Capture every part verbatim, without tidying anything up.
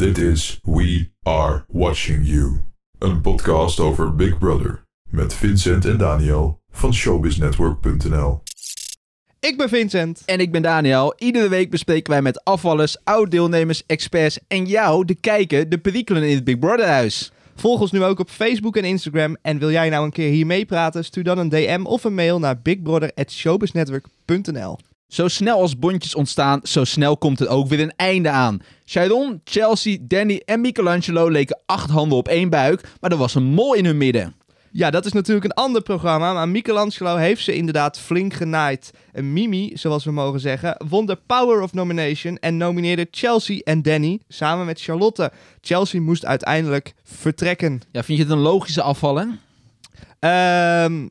Dit is We Are Watching You. Een podcast over Big Brother. Met Vincent en Daniel van showbiznetwork punt n l. Ik ben Vincent. En ik ben Daniel. Iedere week bespreken wij met afvallers, oud-deelnemers, experts en jou, de kijker, de perikelen in het Big Brother huis. Volg ons nu ook op Facebook en Instagram. En wil jij nou een keer hier meepraten? Stuur dan een D M of een mail naar bigbrother at showbiznetwork punt n l. Zo snel als bondjes ontstaan, zo snel komt er ook weer een einde aan. Sharon, Chelsea, Danny en Michelangelo leken acht handen op één buik, maar er was een mol in hun midden. Ja, dat is natuurlijk een ander programma, maar Michelangelo heeft ze inderdaad flink genaaid. En Mimi, zoals we mogen zeggen, won de Power of Nomination en nomineerde Chelsea en Danny samen met Charlotte. Chelsea moest uiteindelijk vertrekken. Ja, vind je het een logische afvallen? Ehm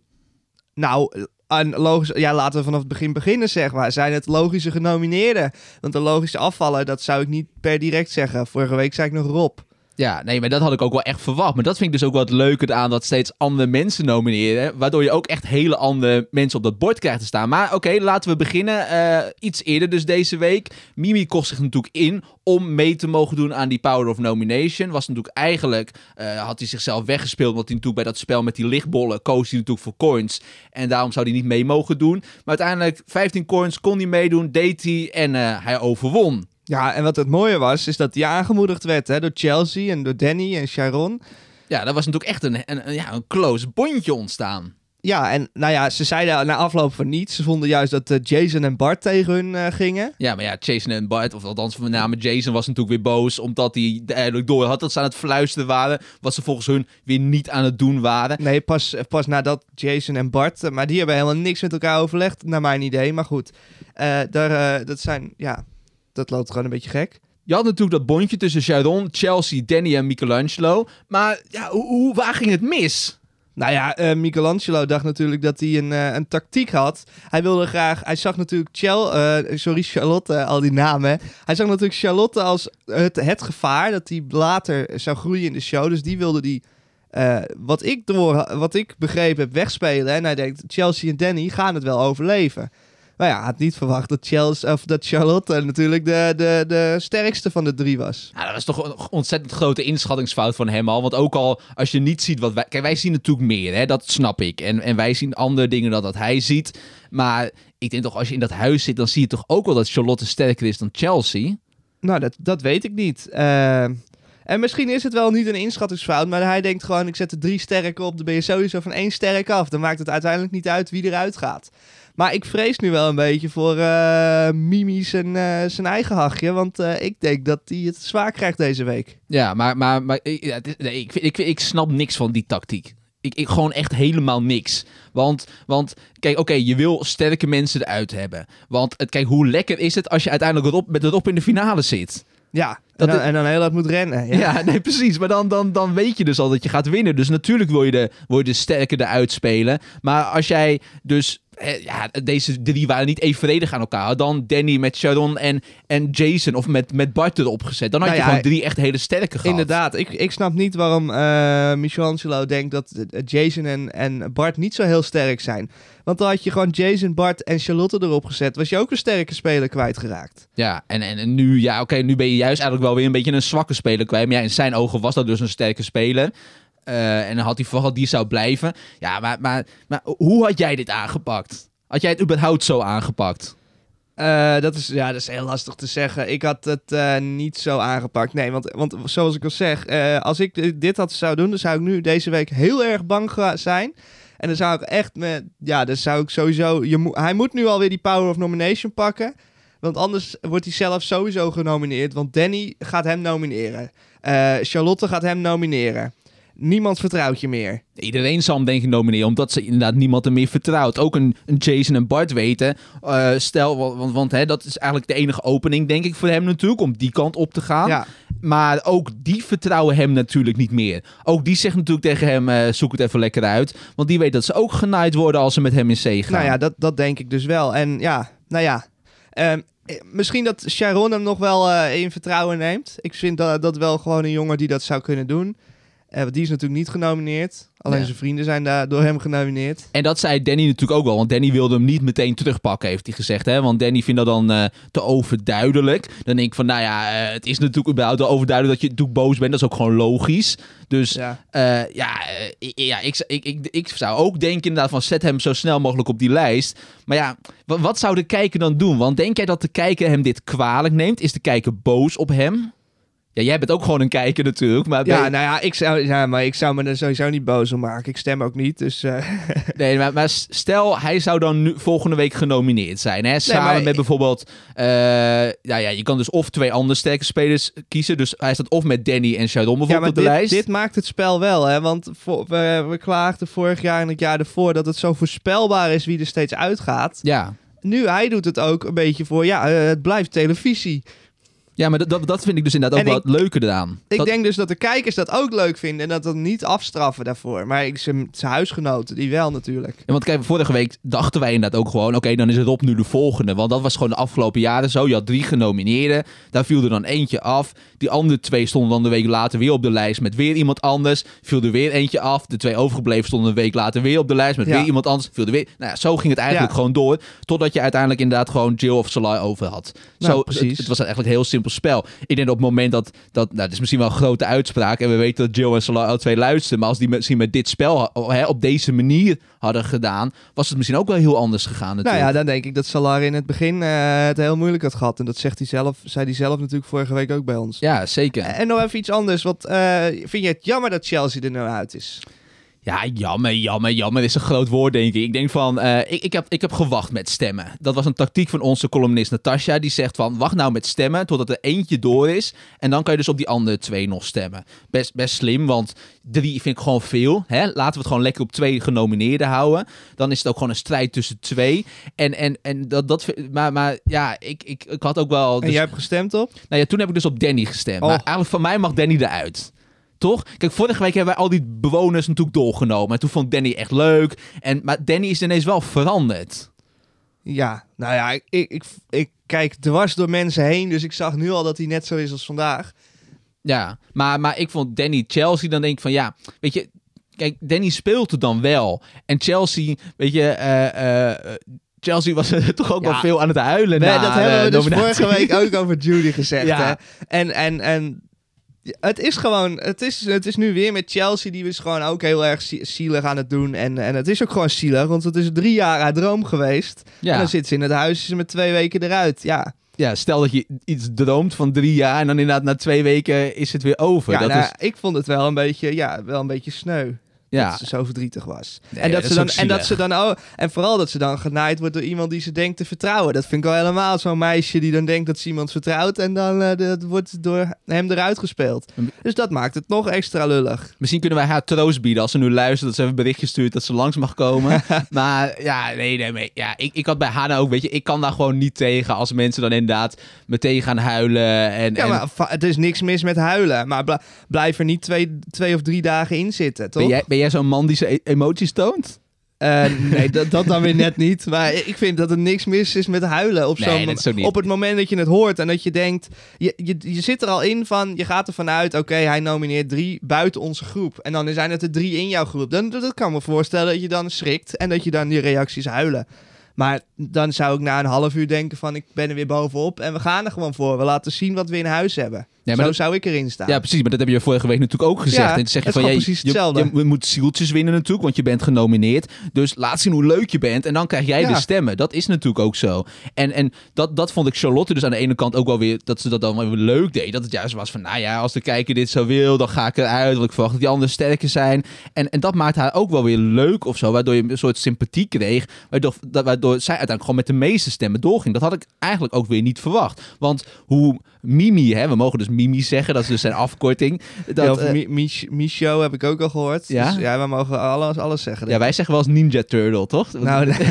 nou, een logisch, ja, laten we vanaf het begin beginnen, zeg maar. Zijn het logische genomineerden? Want de logische afvallen, dat zou ik niet per direct zeggen. Vorige week zei ik nog Rob. Ja, nee, maar dat had ik ook wel echt verwacht. Maar dat vind ik dus ook wat leuker aan dat steeds andere mensen nomineren. Waardoor je ook echt hele andere mensen op dat bord krijgt te staan. Maar oké, okay, laten we beginnen. Uh, iets eerder dus deze week. Mimi kocht zich natuurlijk in om mee te mogen doen aan die Power of Nomination. Was natuurlijk eigenlijk, uh, had hij zichzelf weggespeeld. Want hij natuurlijk bij dat spel met die lichtbollen koos hij natuurlijk voor coins. En daarom zou hij niet mee mogen doen. Maar uiteindelijk vijftien coins kon hij meedoen, deed hij en uh, hij overwon. Ja, en wat het mooie was, is dat hij aangemoedigd werd hè, door Chelsea en door Danny en Sharon. Ja, dat was natuurlijk echt een, een, een, ja, een close bondje ontstaan. Ja, en nou ja, ze zeiden na afloop van niets. Ze vonden juist dat uh, Jason en Bart tegen hun uh, gingen. Ja, maar ja, Jason en Bart, of althans met name Jason was natuurlijk weer boos. Omdat hij eigenlijk door had dat ze aan het fluisteren waren. Wat ze volgens hun weer niet aan het doen waren. Nee, pas, pas nadat Jason en Bart, uh, maar die hebben helemaal niks met elkaar overlegd, naar mijn idee. Maar goed, uh, daar, uh, dat zijn, ja... Dat loopt gewoon een beetje gek. Je had natuurlijk dat bondje tussen Sharon, Chelsea, Danny en Michelangelo. Maar ja, hoe, hoe, waar ging het mis? Nou ja, uh, Michelangelo dacht natuurlijk dat hij een, uh, een tactiek had. Hij wilde graag... Hij zag natuurlijk Chel, uh, sorry, Charlotte, al die namen. Hij zag natuurlijk Charlotte als het, het gevaar dat hij later zou groeien in de show. Dus die wilde die, uh, wat, ik door, wat ik begrepen heb, wegspelen. En hij denkt, Chelsea en Danny gaan het wel overleven. Maar ja, hij had niet verwacht dat, Chelsea, of dat Charlotte natuurlijk de, de, de sterkste van de drie was. Ja, dat was toch een ontzettend grote inschattingsfout van hem al. Want ook al als je niet ziet wat wij... Kijk, wij zien natuurlijk meer, hè? Dat snap ik. En, en wij zien andere dingen dan dat hij ziet. Maar ik denk toch, als je in dat huis zit, dan zie je toch ook wel dat Charlotte sterker is dan Chelsea? Nou, dat, dat weet ik niet. Uh, en misschien is het wel niet een inschattingsfout, maar hij denkt gewoon, ik zet er drie sterken op, dan ben je sowieso van één sterk af. Dan maakt het uiteindelijk niet uit wie eruit gaat. Maar ik vrees nu wel een beetje voor uh, Mimi zijn, uh, zijn eigen hachje. Want uh, ik denk dat hij het zwaar krijgt deze week. Ja, maar, maar, maar ja, nee, ik, ik, ik snap niks van die tactiek. Ik, ik gewoon echt helemaal niks. Want, want kijk, oké, okay, je wil sterke mensen eruit hebben. Want het, kijk, hoe lekker is het als je uiteindelijk Rob, met Rob in de finale zit? Ja, dat en, dan, het... en dan heel hard moet rennen. Ja, ja nee, precies. Maar dan, dan, dan weet je dus al dat je gaat winnen. Dus natuurlijk wil je de, wil je de sterke eruit spelen. Maar als jij dus... Ja, deze drie waren niet evenredig aan elkaar. Dan Danny met Sharon en, en Jason of met, met Bart erop gezet. Dan had nou je ja, gewoon drie echt hele sterke gehad. Inderdaad. Ik, ik snap niet waarom uh, Michelangelo denkt dat Jason en, en Bart niet zo heel sterk zijn. Want dan had je gewoon Jason, Bart en Charlotte erop gezet. Was je ook een sterke speler kwijtgeraakt. Ja, en, en, en nu, ja, oké, okay, nu ben je juist eigenlijk wel weer een beetje een zwakke speler kwijt. Maar ja, in zijn ogen was dat dus een sterke speler. Uh, en dan had hij vooral die zou blijven. Ja, maar, maar, maar hoe had jij dit aangepakt? Had jij het überhaupt zo aangepakt? Uh, dat, is, ja, dat is heel lastig te zeggen. Ik had het uh, niet zo aangepakt. Nee, want, want zoals ik al zeg, uh, als ik dit had zou doen, dan zou ik nu deze week heel erg bang zijn. En dan zou ik echt met, ja, dan zou ik sowieso, je mo- hij moet nu alweer die Power of Nomination pakken. Want anders wordt hij zelf sowieso genomineerd. Want Danny gaat hem nomineren. Uh, Charlotte gaat hem nomineren. Niemand vertrouwt je meer. Iedereen zal hem denk ik nomineren, omdat ze inderdaad niemand er meer vertrouwt. Ook een, een Jason en Bart weten. Uh, stel, want, want, want hè, dat is eigenlijk de enige opening, denk ik, voor hem natuurlijk, om die kant op te gaan. Ja. Maar ook die vertrouwen hem natuurlijk niet meer. Ook die zegt natuurlijk tegen hem, uh, zoek het even lekker uit. Want die weet dat ze ook genaaid worden als ze met hem in zee gaan. Nou ja, dat, dat denk ik dus wel. En ja, nou ja... Um, Misschien dat Sharon hem nog wel uh, in vertrouwen neemt. Ik vind dat, dat wel gewoon een jongen die dat zou kunnen doen. Uh, die is natuurlijk niet genomineerd. Alleen Ja. zijn vrienden zijn daar door hem genomineerd. En dat zei Danny natuurlijk ook wel, want Danny wilde hem niet meteen terugpakken, heeft hij gezegd. Hè? Want Danny vindt dat dan uh, te overduidelijk. Dan denk ik van, nou ja, uh, het is natuurlijk überhaupt wel overduidelijk dat je natuurlijk boos bent. Dat is ook gewoon logisch. Dus Ja. uh, ja, uh, ja ik, ik, ik, ik zou ook denken inderdaad van, zet hem zo snel mogelijk op die lijst. Maar ja, wat, wat zou de kijker dan doen? Want denk jij dat de kijker hem dit kwalijk neemt? Is de kijker boos op hem? Ja, jij bent ook gewoon een kijker natuurlijk. Maar Ja, ben- nou ja, ik zou, ja, maar ik zou me er sowieso niet boos om maken. Ik stem ook niet, dus... Uh... Nee, maar, maar stel, hij zou dan nu volgende week genomineerd zijn. Hè? Samen maar- met bijvoorbeeld... Uh, ja, ja, je kan dus of twee andere sterke spelers kiezen. Dus hij staat of met Danny en Sharon Ja, bijvoorbeeld maar op de dit, lijst. dit maakt het spel wel, hè. Want voor, we, we klaagden vorig jaar en het jaar ervoor dat het zo voorspelbaar is wie er steeds uitgaat. Ja. Nu, hij doet het ook een beetje voor, ja, uh, het blijft televisie. Ja, maar dat, dat, dat vind ik dus inderdaad ook En wel het leuke eraan. Ik Dat- denk dus dat de kijkers dat ook leuk vinden en dat dat niet afstraffen daarvoor. Maar ik, zijn, zijn huisgenoten, die wel natuurlijk. Ja, want kijk, vorige week dachten wij inderdaad ook gewoon... oké, dan is Rob nu de volgende. Want dat was gewoon de afgelopen jaren zo. Je had drie genomineerden. Daar viel er dan eentje af. Die andere twee stonden dan de week later weer op de lijst... met weer iemand anders. Viel er weer eentje af. De twee overgebleven stonden een week later weer op de lijst... met Ja. weer iemand anders. Viel er weer... Nou ja, zo ging het eigenlijk Ja. gewoon door... totdat je uiteindelijk inderdaad gewoon Jill of Salah over had. Nou, zo, precies. Het, het was eigenlijk een heel simpel spel. Ik denk dat op het moment dat... dat nou, dat is misschien wel een grote uitspraak... en we weten dat Jill en Salah alle twee luisteren... maar als die misschien met dit spel ha- hè, op deze manier hadden gedaan... was het misschien ook wel heel anders gegaan Nou natuurlijk. ja, dan denk ik dat Salah in het begin uh, het heel moeilijk had gehad. En dat zegt hij zelf, zei hij zelf natuurlijk vorige week ook bij ons. Ja, zeker. En nog even iets anders. Wat, uh, vind je het jammer dat Chelsea er nou uit is? Ja, jammer, jammer, jammer is een groot woord, denk ik. Ik denk van, uh, ik, ik, heb, ik heb gewacht met stemmen. Dat was een tactiek van onze columnist Natasja. Die zegt van, wacht nou met stemmen totdat er eentje door is. En dan kan je dus op die andere twee nog stemmen. Best, best slim, want drie vind ik gewoon veel. Hè? Laten we het gewoon lekker op twee genomineerden houden. Dan is het ook gewoon een strijd tussen twee. En, en, en dat, dat, maar, maar ja, ik, ik, ik had ook wel... Dus, En jij hebt gestemd op? nou ja, toen heb ik dus op Danny gestemd. Oh. Maar eigenlijk van mij mag Danny eruit. Toch? Kijk, vorige week hebben wij al die bewoners natuurlijk doorgenomen. En toen vond ik Danny echt leuk. En, maar Danny is ineens wel veranderd. Ja, nou ja, ik, ik, ik, ik kijk dwars door mensen heen. Dus ik zag nu al dat hij net zo is als vandaag. Ja, maar, maar ik vond Danny Chelsea, dan denk ik van ja, weet je... Kijk, Danny speelt het dan wel. En Chelsea, weet je... Uh, uh, Chelsea was er toch ook Ja. wel veel aan het huilen. Nee, na, dat hebben we uh, dus nominatie. vorige week ook over Judy gezegd. Ja. Hè? En, en, en het is gewoon, het is, het is nu weer met Chelsea, die is gewoon ook heel erg zie- zielig aan het doen. En, en het is ook gewoon zielig, want het is drie jaar haar droom geweest. Ja. En dan zit ze in het huis, is ze met twee weken eruit. Ja, Ja, stel dat je iets droomt van drie jaar en dan inderdaad na twee weken is het weer over. ja dat nou, is, ik vond het wel een beetje, ja, wel een beetje sneu. ja. Dat ze zo verdrietig was. Nee, en, dat dat ze is dan, ook en dat ze zielig. dan ook, en vooral dat ze dan genaaid wordt door iemand die ze denkt te vertrouwen. Dat vind ik wel helemaal zo'n meisje die dan denkt dat ze iemand vertrouwt en dan uh, dat wordt door hem eruit gespeeld. Dus dat maakt het nog extra lullig. Misschien kunnen wij haar troost bieden als ze nu luistert, dat ze even een berichtje stuurt dat ze langs mag komen. Maar ja, nee, nee, nee. Ja, ik, ik had bij haar nou ook, weet je, ik kan daar gewoon niet tegen als mensen dan inderdaad meteen gaan huilen. En, Ja, en maar va- het is niks mis met huilen, maar bl- blijf er niet twee, twee of drie dagen in zitten, toch? ben, jij, ben jij zo'n man die zijn e- emoties toont? Uh, nee, dat, dat dan weer net niet. Maar ik vind dat er niks mis is met huilen. Op, Nee, zo'n, dat is ook niet. op het moment dat je het hoort en dat je denkt... Je, je, je zit er al in van... Je gaat ervan uit, oké, hij nomineert drie buiten onze groep. En dan zijn het er drie in jouw groep. Dan dat kan me voorstellen dat je dan schrikt en dat je dan die reacties huilen. Maar dan zou ik na een half uur denken van... Ik ben er weer bovenop en we gaan er gewoon voor. We laten zien wat we in huis hebben. Nee, maar Zo dat- zou ik erin staan. Ja, precies. Maar dat heb je vorige week natuurlijk ook gezegd. Ja, en dan zeg je het is van, gewoon je, precies je, hetzelfde. je, je moet zieltjes winnen natuurlijk, want je bent genomineerd. Dus laat zien hoe leuk je bent en dan krijg jij Ja. de stemmen. Dat is natuurlijk ook zo. En, en dat, dat vond ik Charlotte dus aan de ene kant ook wel weer, dat ze dat dan wel weer leuk deed. Dat het juist was van, nou ja, als de kijker dit zo wil, dan ga ik eruit, want ik verwacht dat die anderen sterker zijn. En, en dat maakt haar ook wel weer leuk of zo, waardoor je een soort sympathie kreeg, waardoor, dat, waardoor zij uiteindelijk gewoon met de meeste stemmen doorging. Dat had ik eigenlijk ook weer niet verwacht. Want hoe Mimi, hè, we mogen dus Mimi zeggen, dat is dus zijn afkorting. Dat, Ja, of eh, Mi- Mich- Micho heb ik ook al gehoord. Ja? Dus ja, we mogen alles, alles zeggen. ja, wij zeggen wel eens Ninja Turtle, toch? Nou, nee.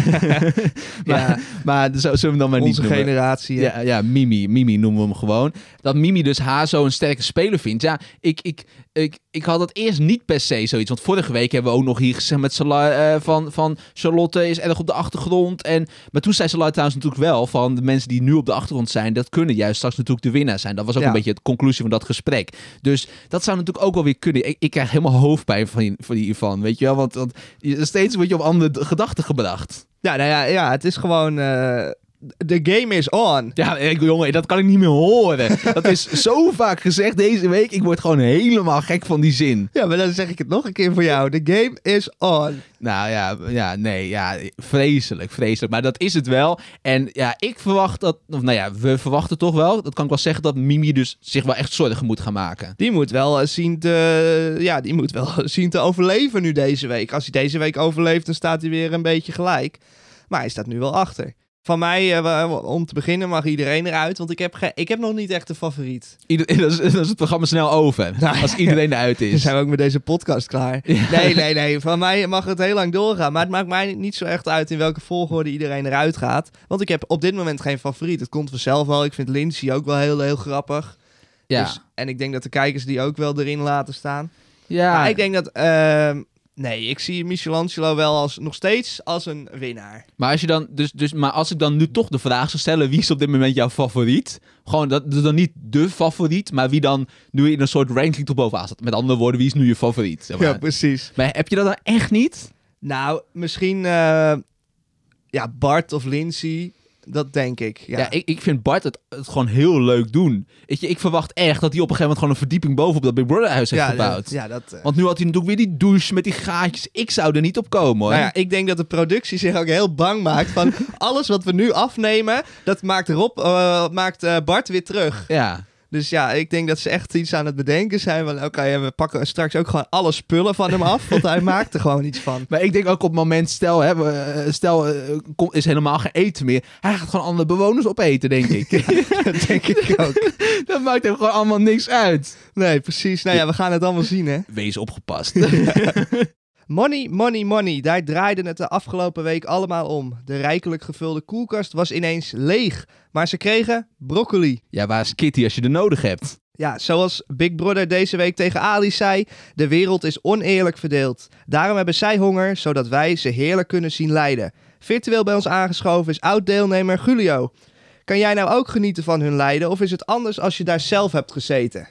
maar, ja, maar zo, zullen we hem dan maar niet onze noemen. generatie. hè. Ja, ja, Mimi. Mimi noemen we hem gewoon. Dat Mimi dus haar zo'n sterke speler vindt. Ja, ik, ik, ik, ik had dat eerst niet per se zoiets. Want vorige week hebben we ook nog hier gezegd met Salah, uh, van, van Charlotte is erg op de achtergrond. En, maar toen zei Salah trouwens natuurlijk wel van de mensen die nu op de achtergrond zijn, dat kunnen juist straks natuurlijk de winnaar zijn. Dat was ook Ja. een beetje de conclusie van dat gesprek. Dus dat zou natuurlijk ook wel weer kunnen. Ik, ik krijg helemaal hoofdpijn van, van hiervan, weet je wel. Want, want je- steeds word je op andere gedachten gebracht. Ja, nou ja, ja, het is gewoon... eh, de game is on. Ja, ik, jongen, dat kan ik niet meer horen. Dat is zo vaak gezegd deze week. Ik word gewoon helemaal gek van die zin. Ja, maar dan zeg ik het nog een keer voor jou. De game is on. Nou ja, ja, nee, ja, vreselijk, vreselijk. Maar dat is het wel. En ja, ik verwacht dat, of nou ja, we verwachten toch wel, dat kan ik wel zeggen, dat Mimi dus zich wel echt zorgen moet gaan maken. Die moet wel eh, zien te, ja, die moet wel zien te overleven nu deze week. Als hij deze week overleeft, dan staat hij weer een beetje gelijk. Maar hij staat nu wel achter. Van mij, uh, om te beginnen, mag iedereen eruit. Want ik heb, ge- ik heb nog niet echt een favoriet. Ieder, dat, is, dat is het programma snel over, Nou, als iedereen eruit Dan is. zijn we ook met deze podcast klaar. Ja. Nee, nee, nee. Van mij mag het heel lang doorgaan. Maar het maakt mij niet zo echt uit in welke volgorde iedereen eruit gaat. Want ik heb op dit moment geen favoriet. Het komt vanzelf wel. Ik vind Lindsay ook wel heel, heel grappig. Ja, Dus, en ik denk dat de kijkers die ook wel erin laten staan. ja. Maar ik denk dat... ehm, nee, ik zie Michelangelo wel als, nog steeds als een winnaar. Maar als je dan, dus, dus, maar als ik dan nu toch de vraag zou stellen, wie is op dit moment jouw favoriet? Gewoon, dat dus dan niet de favoriet, maar wie dan nu in een soort ranking tot bovenaan staat. Met andere woorden, wie is nu je favoriet? Zeg maar. Ja, precies. Maar heb je dat dan echt niet? Nou, misschien... eh, ja, Bart of Lindsay. Dat denk ik. Ja, Ja, ik, ik vind Bart het, het gewoon heel leuk doen. Weet je, ik verwacht echt dat hij op een gegeven moment gewoon een verdieping bovenop dat Big Brother huis heeft ja, gebouwd. dat- ja, dat... eh, Want nu had hij natuurlijk weer die douche met die gaatjes. Ik zou er niet op komen, hoor. Nou ja, ik denk dat de productie zich ook heel bang maakt van alles wat we nu afnemen, dat maakt Rob, eh, maakt eh, Bart weer terug. Ja. Dus ja, ik denk dat ze echt iets aan het bedenken zijn van oké, we pakken straks ook gewoon alle spullen van hem af, want hij maakt er gewoon iets van. Maar ik denk ook op het moment, stel, hè, we, eh, stel eh, kom- is helemaal geen eten meer. Hij gaat gewoon andere bewoners opeten, denk ik. Dat denk ik ook. Dat maakt hem gewoon allemaal niks uit. Nee, precies. Nou ja, we gaan het allemaal zien, hè. Wees opgepast. Money, money, money. Daar draaide het de afgelopen week allemaal om. De rijkelijk gevulde koelkast was ineens leeg. Maar ze kregen broccoli. Ja, waar is Kitty als je er nodig hebt? Ja, zoals Big Brother deze week tegen Ali zei, de wereld is oneerlijk verdeeld. Daarom hebben zij honger, zodat wij ze heerlijk kunnen zien lijden. Virtueel bij ons aangeschoven is oud-deelnemer Julio. Kan jij nou ook genieten van hun lijden, of is het anders als je daar zelf hebt gezeten?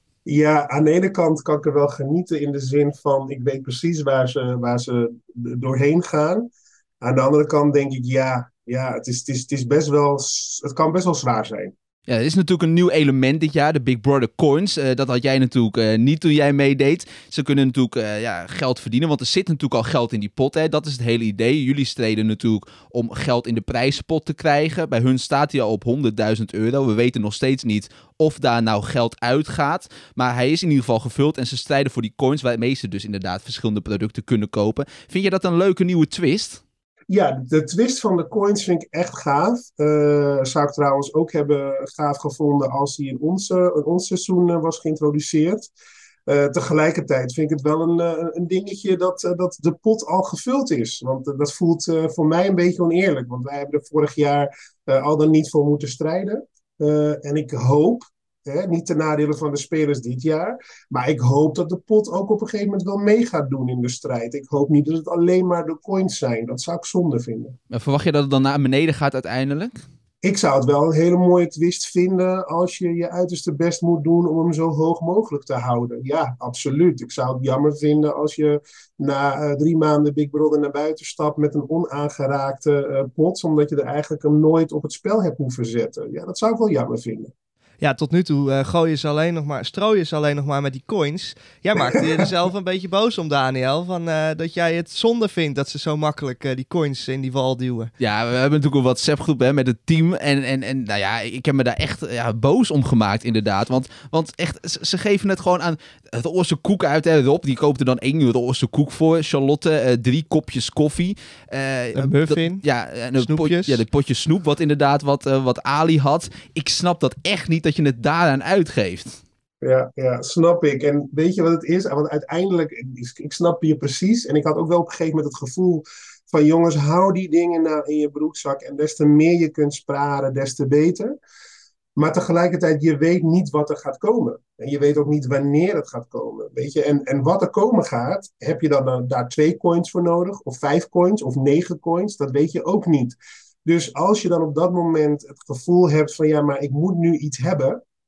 Ja, aan de ene kant kan ik er wel genieten in de zin van ik weet precies waar ze, waar ze doorheen gaan. Aan de andere kant denk ik ja, ja het, is, het, is, het, is best wel, het kan best wel zwaar zijn. Ja, er is natuurlijk een nieuw element dit jaar, de Big Brother Coins. Uh, dat had jij natuurlijk uh, niet toen jij meedeed. Ze kunnen natuurlijk uh, ja, geld verdienen, want er zit natuurlijk al geld in die pot. Hè. Dat is het hele idee. Jullie streden natuurlijk om geld in de prijzenpot te krijgen. Bij hun staat hij al op honderdduizend euro. We weten nog steeds niet of daar nou geld uitgaat. Maar hij is in ieder geval gevuld en ze strijden voor die coins, waarmee ze dus inderdaad verschillende producten kunnen kopen. Vind je dat een leuke nieuwe twist? Ja, de twist van de coins vind ik echt gaaf. Uh, zou ik trouwens ook hebben gaaf gevonden als die in ons, uh, in ons seizoen uh, was geïntroduceerd. Uh, tegelijkertijd vind ik het wel een, uh, een dingetje dat, uh, dat de pot al gevuld is. Want uh, dat voelt uh, voor mij een beetje oneerlijk. Want wij hebben er vorig jaar uh, al dan niet voor moeten strijden. Uh, en ik hoop, hè, niet ten nadele van de spelers dit jaar, maar ik hoop dat de pot ook op een gegeven moment wel mee gaat doen in de strijd. Ik hoop niet dat het alleen maar de coins zijn. Dat zou ik zonde vinden. Maar verwacht je dat het dan naar beneden gaat uiteindelijk? Ik zou het wel een hele mooie twist vinden als je je uiterste best moet doen om hem zo hoog mogelijk te houden. Ja, absoluut. Ik zou het jammer vinden als je na uh, drie maanden Big Brother naar buiten stapt met een onaangeraakte uh, pot, omdat je er eigenlijk hem nooit op het spel hebt hoeven zetten. Ja, dat zou ik wel jammer vinden. Ja, tot nu toe uh, gooien ze alleen nog maar, strooien ze alleen nog maar met die coins. Jij maakte je er zelf een beetje boos om, Daniel. Van, uh, dat jij het zonde vindt dat ze zo makkelijk uh, die coins in die wal duwen. Ja, we hebben natuurlijk een WhatsApp-groep hè, met het team. En, en, en nou ja, ik heb me daar echt ja, boos om gemaakt, inderdaad. Want, want echt, ze geven het gewoon aan het Roze koek uit. Hè. Rob, die koopt er dan één Roze koek voor. Charlotte, uh, drie kopjes koffie. Uh, een muffin. Dat, ja, en een snoepjes. Pot, ja, de potje snoep, wat inderdaad wat, uh, wat Ali had. Ik snap dat echt niet dat je het daaraan uitgeeft. Ja, ja, snap ik. En weet je wat het is? Want uiteindelijk, ik snap je precies. En ik had ook wel op een gegeven moment het gevoel van jongens, hou die dingen nou in je broekzak. En des te meer je kunt sparen, des te beter. Maar tegelijkertijd, je weet niet wat er gaat komen. En je weet ook niet wanneer het gaat komen. Weet je? En, en wat er komen gaat, heb je dan uh, daar twee coins voor nodig? Of vijf coins? Of negen coins? Dat weet je ook niet. Dus als je dan op dat moment het gevoel hebt van ja, maar ik moet nu iets hebben.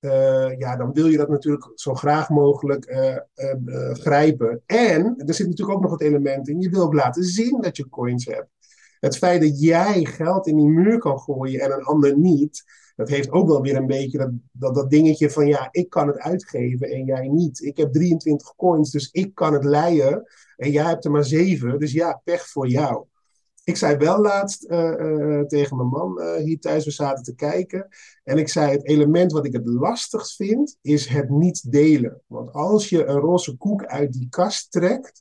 Uh, ja, dan wil je dat natuurlijk zo graag mogelijk uh, uh, uh, grijpen. En er zit natuurlijk ook nog het element in, je wil ook laten zien dat je coins hebt. Het feit dat jij geld in die muur kan gooien en een ander niet, dat heeft ook wel weer een beetje dat, dat, dat dingetje van ja, ik kan het uitgeven en jij niet. Ik heb drieëntwintig coins, dus ik kan het leien en jij hebt er maar zeven, dus ja, pech voor jou. Ik zei wel laatst uh, uh, tegen mijn man uh, hier thuis, we zaten te kijken. En ik zei, het element wat ik het lastigst vind, is het niet delen. Want als je een roze koek uit die kast trekt,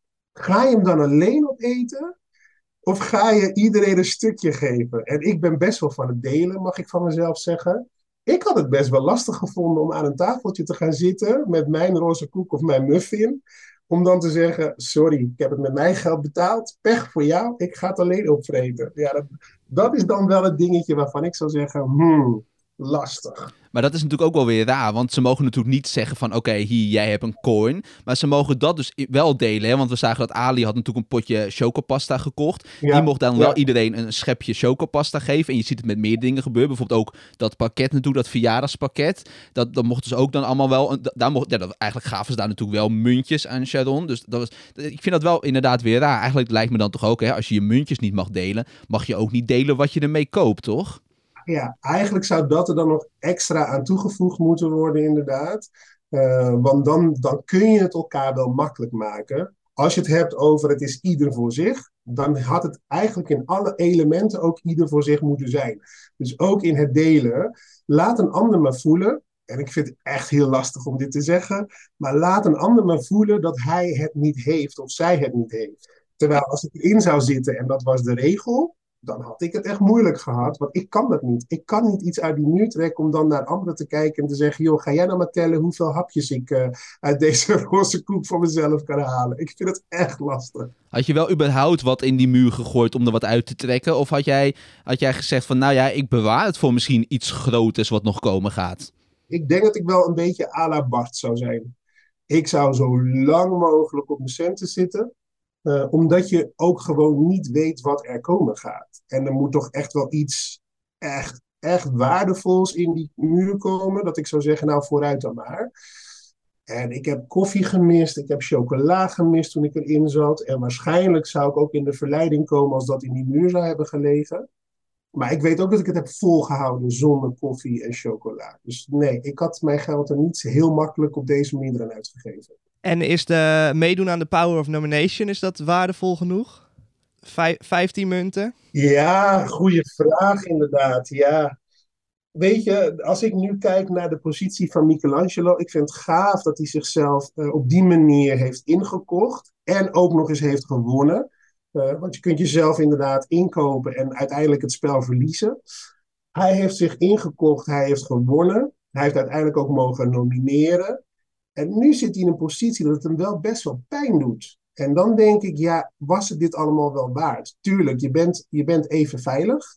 ga je hem dan alleen opeten? Of ga je iedereen een stukje geven? En ik ben best wel van het delen, mag ik van mezelf zeggen. Ik had het best wel lastig gevonden om aan een tafeltje te gaan zitten met mijn roze koek of mijn muffin. Om dan te zeggen, sorry, ik heb het met mijn geld betaald. Pech voor jou, ik ga het alleen opvreten. Ja, dat, dat is dan wel het dingetje waarvan ik zou zeggen, hmm, lastig. Maar dat is natuurlijk ook wel weer raar, want ze mogen natuurlijk niet zeggen van, oké, okay, hier, jij hebt een coin. Maar ze mogen dat dus wel delen, hè? Want we zagen dat Ali had natuurlijk een potje chocopasta gekocht. Ja, die mocht dan ja. wel iedereen een schepje chocopasta geven. En je ziet het met meer dingen gebeuren. Bijvoorbeeld ook dat pakket natuurlijk, dat verjaardagspakket. Dat, dat mochten ze ook dan allemaal wel, daar mocht, ja, dat, eigenlijk gaven ze daar natuurlijk wel muntjes aan Sharon. Dus dat was, ik vind dat wel inderdaad weer raar. Eigenlijk lijkt me dan toch ook, hè, als je je muntjes niet mag delen, mag je ook niet delen wat je ermee koopt, toch? Ja, eigenlijk zou dat er dan nog extra aan toegevoegd moeten worden, inderdaad. Uh, want dan, dan kun je het elkaar wel makkelijk maken. Als je het hebt over het is ieder voor zich, dan had het eigenlijk in alle elementen ook ieder voor zich moeten zijn. Dus ook in het delen, laat een ander maar voelen. En ik vind het echt heel lastig om dit te zeggen. Maar laat een ander maar voelen dat hij het niet heeft of zij het niet heeft. Terwijl als het erin zou zitten en dat was de regel, dan had ik het echt moeilijk gehad, want ik kan dat niet. Ik kan niet iets uit die muur trekken om dan naar anderen te kijken en te zeggen, joh, ga jij nou maar tellen hoeveel hapjes ik uh, uit deze roze koek voor mezelf kan halen. Ik vind het echt lastig. Had je wel überhaupt wat in die muur gegooid om er wat uit te trekken? Of had jij, had jij gezegd van, nou ja, ik bewaar het voor misschien iets groters wat nog komen gaat? Ik denk dat ik wel een beetje à la Bart zou zijn. Ik zou zo lang mogelijk op mijn centen zitten. Uh, omdat je ook gewoon niet weet wat er komen gaat. En er moet toch echt wel iets echt, echt waardevols in die muur komen. Dat ik zou zeggen, nou vooruit dan maar. En ik heb koffie gemist. Ik heb chocola gemist toen ik erin zat. En waarschijnlijk zou ik ook in de verleiding komen als dat in die muur zou hebben gelegen. Maar ik weet ook dat ik het heb volgehouden zonder koffie en chocola. Dus nee, ik had mijn geld er niet heel makkelijk op deze manier aan uitgegeven. En is de meedoen aan de Power of Nomination, is dat waardevol genoeg? Vij, vijftien munten? Ja, goede vraag inderdaad, ja. Weet je, als ik nu kijk naar de positie van Michelangelo, ik vind het gaaf dat hij zichzelf uh, op die manier heeft ingekocht en ook nog eens heeft gewonnen. Uh, want je kunt jezelf inderdaad inkopen en uiteindelijk het spel verliezen. Hij heeft zich ingekocht, hij heeft gewonnen. Hij heeft uiteindelijk ook mogen nomineren. En nu zit hij in een positie dat het hem wel best wel pijn doet. En dan denk ik, ja, was het dit allemaal wel waard? Tuurlijk, je bent, je bent even veilig.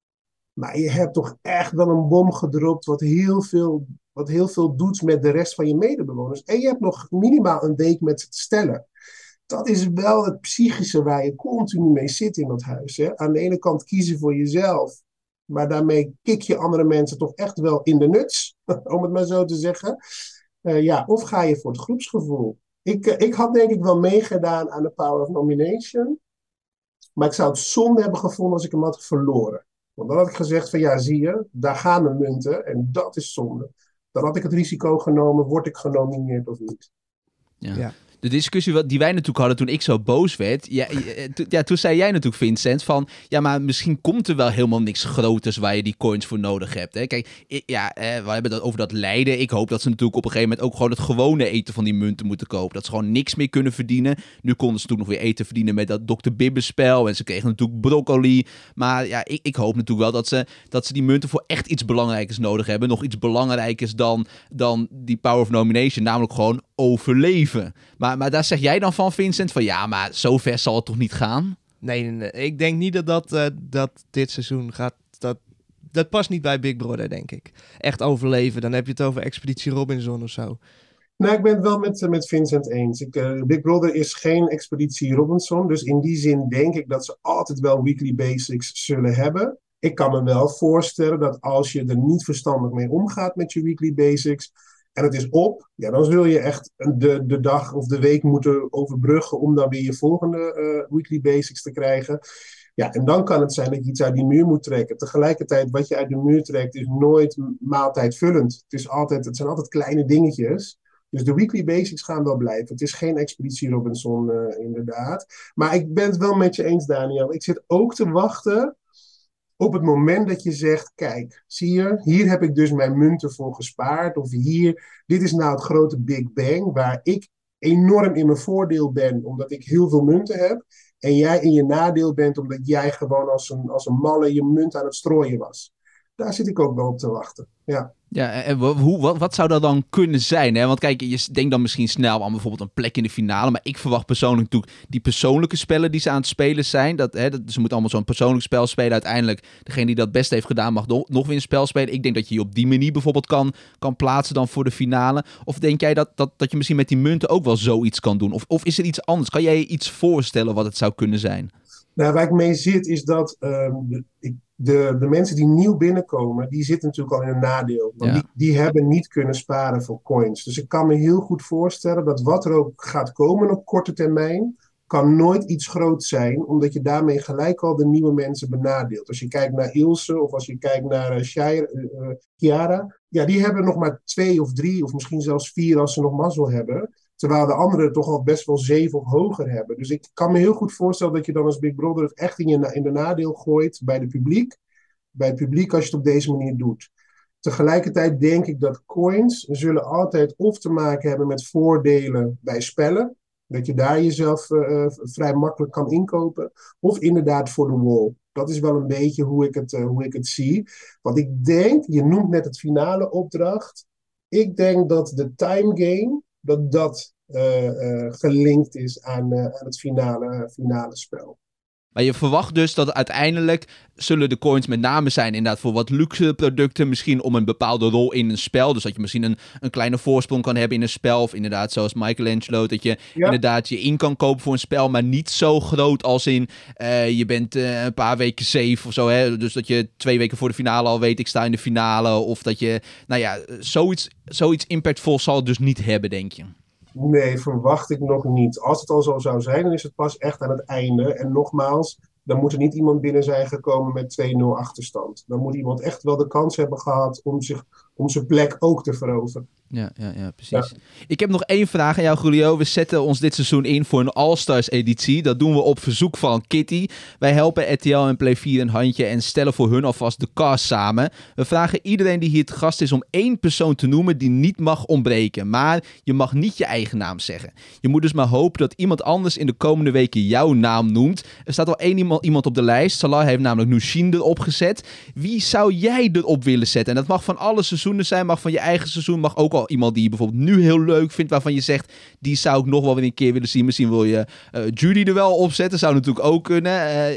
Maar je hebt toch echt wel een bom gedropt wat heel veel, wat heel veel doet met de rest van je medebewoners. En je hebt nog minimaal een week met ze te stellen. Dat is wel het psychische waar je continu mee zit in dat huis. Hè? Aan de ene kant kiezen voor jezelf. Maar daarmee kik je andere mensen toch echt wel in de nuts. Om het maar zo te zeggen. Uh, ja, of ga je voor het groepsgevoel? Ik, uh, ik had denk ik wel meegedaan aan de Power of Nomination. Maar ik zou het zonde hebben gevonden als ik hem had verloren. Want dan had ik gezegd van ja, zie je, daar gaan mijn munten en dat is zonde. Dan had ik het risico genomen, word ik genomineerd of niet. Ja. ja. De discussie die wij natuurlijk hadden toen ik zo boos werd. Ja, ja, toen zei jij natuurlijk, Vincent, van ja, maar misschien komt er wel helemaal niks groters waar je die coins voor nodig hebt. Hè? Kijk, ja, we hebben het over dat lijden. Ik hoop dat ze natuurlijk op een gegeven moment ook gewoon het gewone eten van die munten moeten kopen. Dat ze gewoon niks meer kunnen verdienen. Nu konden ze toen nog weer eten verdienen met dat dokter Bibbenspel. En ze kregen natuurlijk broccoli. Maar ja, ik, ik hoop natuurlijk wel dat ze, dat ze die munten voor echt iets belangrijkers nodig hebben. Nog iets belangrijkers dan, dan die Power of Nomination. Namelijk gewoon overleven. Maar, maar daar zeg jij dan van, Vincent, van ja, maar zo ver zal het toch niet gaan? Nee, nee, nee. Ik denk niet dat, dat, uh, dat dit seizoen gaat. Dat, dat past niet bij Big Brother, denk ik. Echt overleven. Dan heb je het over Expeditie Robinson of zo. Nou, ik ben het wel met, uh, met Vincent eens. Ik, uh, Big Brother is geen Expeditie Robinson. Dus in die zin denk ik dat ze altijd wel weekly basics zullen hebben. Ik kan me wel voorstellen dat als je er niet verstandig mee omgaat met je weekly basics en het is op, ja, dan zul je echt de, de dag of de week moeten overbruggen om dan weer je volgende uh, weekly basics te krijgen. Ja, en dan kan het zijn dat je iets uit die muur moet trekken. Tegelijkertijd, wat je uit de muur trekt, is nooit maaltijdvullend. Het, is altijd, het zijn altijd kleine dingetjes. Dus de weekly basics gaan wel blijven. Het is geen Expeditie Robinson, uh, inderdaad. Maar ik ben het wel met je eens, Daniel. Ik zit ook te wachten op het moment dat je zegt, kijk, zie je, hier heb ik dus mijn munten voor gespaard. Of hier, dit is nou het grote Big Bang, waar ik enorm in mijn voordeel ben, omdat ik heel veel munten heb. En jij in je nadeel bent, omdat jij gewoon als een, als een malle je munt aan het strooien was. Daar zit ik ook wel op te wachten, ja. Ja, en hoe, wat, wat zou dat dan kunnen zijn? Hè? Want kijk, je denkt dan misschien snel aan bijvoorbeeld een plek in de finale. Maar ik verwacht persoonlijk natuurlijk die persoonlijke spellen die ze aan het spelen zijn. Dat, hè, dat, ze moeten allemaal zo'n persoonlijk spel spelen. Uiteindelijk, degene die dat best heeft gedaan mag nog, nog weer een spel spelen. Ik denk dat je je op die manier bijvoorbeeld kan, kan plaatsen dan voor de finale. Of denk jij dat, dat, dat je misschien met die munten ook wel zoiets kan doen? Of, of is er iets anders? Kan jij je iets voorstellen wat het zou kunnen zijn? Nou, waar ik mee zit is dat um, de, ik, de, de mensen die nieuw binnenkomen, die zitten natuurlijk al in een nadeel. Want Ja. die, die hebben niet kunnen sparen voor coins. Dus ik kan me heel goed voorstellen dat wat er ook gaat komen op korte termijn, kan nooit iets groots zijn, omdat je daarmee gelijk al de nieuwe mensen benadeelt. Als je kijkt naar Ilse of als je kijkt naar uh, Shire, uh, Chiara, ja, die hebben nog maar twee of drie of misschien zelfs vier als ze nog mazzel hebben. Terwijl de anderen toch al best wel zeven of hoger hebben. Dus ik kan me heel goed voorstellen dat je dan als Big Brother het echt in, je, in de nadeel gooit bij het publiek. Bij het publiek als je het op deze manier doet. Tegelijkertijd denk ik dat coins zullen altijd of te maken hebben met voordelen bij spellen. Dat je daar jezelf uh, vrij makkelijk kan inkopen. Of inderdaad voor de wall. Dat is wel een beetje hoe ik het, uh, hoe ik het zie. Want ik denk, je noemt net het finale opdracht. Ik denk dat de time game, dat dat uh, uh, gelinkt is aan, uh, aan het finale, finale spel. Maar je verwacht dus dat uiteindelijk zullen de coins met name zijn inderdaad voor wat luxe producten. Misschien om een bepaalde rol in een spel. Dus dat je misschien een, een kleine voorsprong kan hebben in een spel. Of inderdaad zoals Michelangelo. Dat je ja. inderdaad je in kan kopen voor een spel. Maar niet zo groot als in uh, je bent uh, een paar weken safe of zo. Hè? Dus dat je twee weken voor de finale al weet ik sta in de finale. Of dat je, nou ja, zoiets, zoiets impactvol zal het dus niet hebben, denk je. Nee, verwacht ik nog niet. Als het al zo zou zijn, dan is het pas echt aan het einde. En nogmaals, dan moet er niet iemand binnen zijn gekomen met twee nul achterstand. Dan moet iemand echt wel de kans hebben gehad om, zich, om zijn plek ook te veroveren. Ja, ja, ja, precies. Ja. Ik heb nog één vraag aan jou, Julio. We zetten ons dit seizoen in voor een All-Stars editie. Dat doen we op verzoek van Kitty. Wij helpen R T L en Play vier een handje en stellen voor hun alvast de cast samen. We vragen iedereen die hier te gast is om één persoon te noemen die niet mag ontbreken. Maar je mag niet je eigen naam zeggen. Je moet dus maar hopen dat iemand anders in de komende weken jouw naam noemt. Er staat al één iemand, iemand op de lijst. Salah heeft namelijk Nushin erop gezet. Wie zou jij erop willen zetten? En dat mag van alle seizoenen zijn, mag van je eigen seizoen, mag ook al iemand die je bijvoorbeeld nu heel leuk vindt, waarvan je zegt, die zou ik nog wel weer een keer willen zien. Misschien wil je uh, Judy er wel op zetten, zou natuurlijk ook kunnen.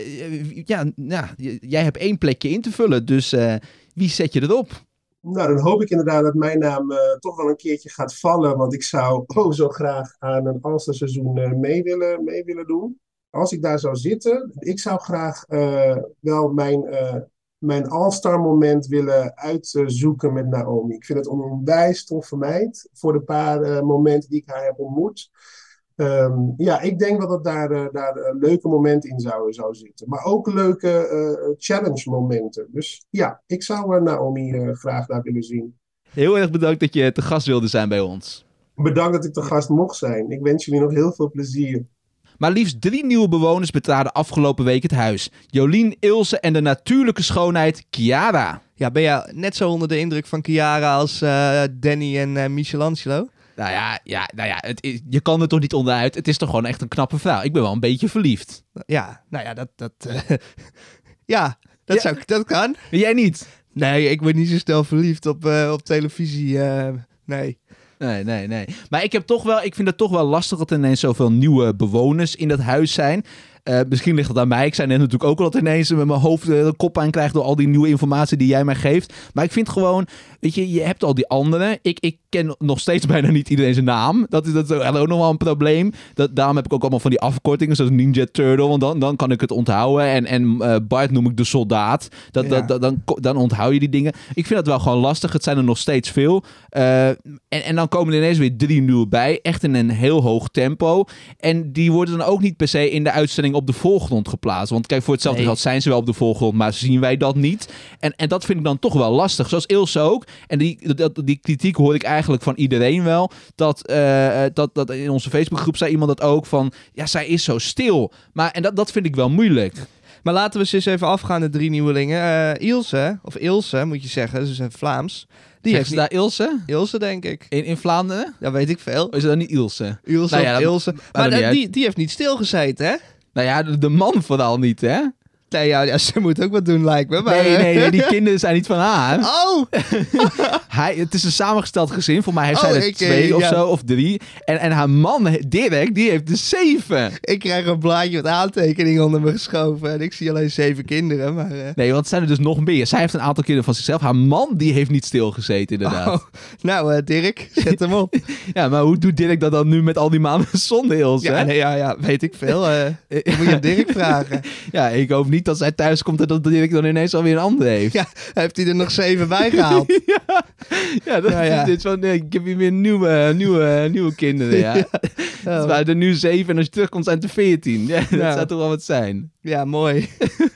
Uh, ja, nou, jij hebt één plekje in te vullen, dus uh, wie zet je erop? Nou, dan hoop ik inderdaad dat mijn naam uh, toch wel een keertje gaat vallen, want ik zou oh zo graag aan een All-Stars seizoen uh, mee, willen, mee willen doen. Als ik daar zou zitten, ik zou graag uh, wel mijn... Uh, mijn all-star moment willen uitzoeken met Naomi. Ik vind het een onwijs toffe meid. Voor de paar uh, momenten die ik haar heb ontmoet. Um, ja, ik denk dat het daar, uh, daar uh, leuke momenten in zou, zou zitten. Maar ook leuke uh, challenge momenten. Dus ja, ik zou uh, Naomi uh, graag daar willen zien. Heel erg bedankt dat je te gast wilde zijn bij ons. Bedankt dat ik te gast mocht zijn. Ik wens jullie nog heel veel plezier. Maar liefst drie nieuwe bewoners betraden afgelopen week het huis. Jolien, Ilse en de natuurlijke schoonheid Chiara. Ja, ben je net zo onder de indruk van Chiara als uh, Danny en uh, Michelangelo? Nou ja, ja, nou ja het is, je kan er toch niet onderuit. Het is toch gewoon echt een knappe vrouw. Ik ben wel een beetje verliefd. Ja, nou ja, dat... dat uh, ja, dat, ja. Zou, dat kan. Jij niet? Nee, ik ben niet zo snel verliefd op, uh, op televisie. Uh, nee. Nee, nee, nee. Maar ik, heb toch wel, ik vind het toch wel lastig dat er ineens zoveel nieuwe bewoners in dat huis zijn. Uh, misschien ligt dat aan mij. Ik zei net natuurlijk ook al dat ineens met mijn hoofd uh, de kop aan krijg door al die nieuwe informatie die jij mij geeft. Maar ik vind gewoon, weet je, je hebt al die anderen. Ik, ik ken nog steeds bijna niet iedereen zijn naam. Dat is, dat is ook nog wel een probleem. Dat, daarom heb ik ook allemaal van die afkortingen, zoals Ninja Turtle. Want dan, dan kan ik het onthouden. En, en uh, Bart noem ik de soldaat. Dat, ja. dat, dat, dan, dan onthoud je die dingen. Ik vind dat wel gewoon lastig. Het zijn er nog steeds veel. Uh, en, en dan komen er ineens weer drie nieuwe bij. Echt in een heel hoog tempo. En die worden dan ook niet per se in de uitzending op de voorgrond geplaatst. Want kijk, voor hetzelfde nee. geld zijn ze wel op de voorgrond, maar zien wij dat niet. En, en dat vind ik dan toch wel lastig. Zoals Ilse ook. En die, dat, die kritiek hoor ik eigenlijk van iedereen wel. Dat, uh, dat, dat in onze Facebookgroep zei iemand dat ook van, ja, zij is zo stil. Maar, en dat, dat vind ik wel moeilijk. Maar laten we ze eens even afgaan, de drie nieuwelingen. Uh, Ilse, of Ilse moet je zeggen, dus in Vlaams. Die Zeg heeft ze niet... daar Ilse? Ilse, denk ik. In, in Vlaanderen? Ja, weet ik veel. Is dat niet Ilse? Ilse nou ja, of dat, Ilse. Maar Maar uh, die, die heeft niet stilgezeten, hè? Nou ja, de, de man vooral niet, hè? Nee, ja, ja, ze moet ook wat doen, lijkt me. Maar, nee, nee, nee, die kinderen zijn niet van haar. Oh! Hij, het is een samengesteld gezin. Voor mij heeft zij oh, er ik, twee uh, of ja. zo, of drie. En, en haar man, Dirk, die heeft er zeven. Ik krijg een blaadje met aantekeningen onder me geschoven. En ik zie alleen zeven kinderen, maar... Uh... Nee, want het zijn er dus nog meer. Zij heeft een aantal kinderen van zichzelf. Haar man, die heeft niet stilgezeten, inderdaad. Oh. Nou, uh, Dirk, zet hem op. Ja, maar hoe doet Dirk dat dan nu met al die maanden zonder Ilse? Ja, nee, ja, ja, weet ik veel. Uh, moet je aan Dirk vragen. Ja, ik hoop niet dat zij thuis komt en dat Dirk dan ineens alweer een ander heeft. Ja, heeft hij er nog zeven bij gehaald? ja, ja, dat ja, ja. is dit van, nee, ik heb hier weer nieuwe, nieuwe, nieuwe kinderen, ja. ja. Het waren er nu zeven en als je terugkomt zijn het er veertien. Ja, dat ja. zou toch wel wat zijn. Ja, mooi.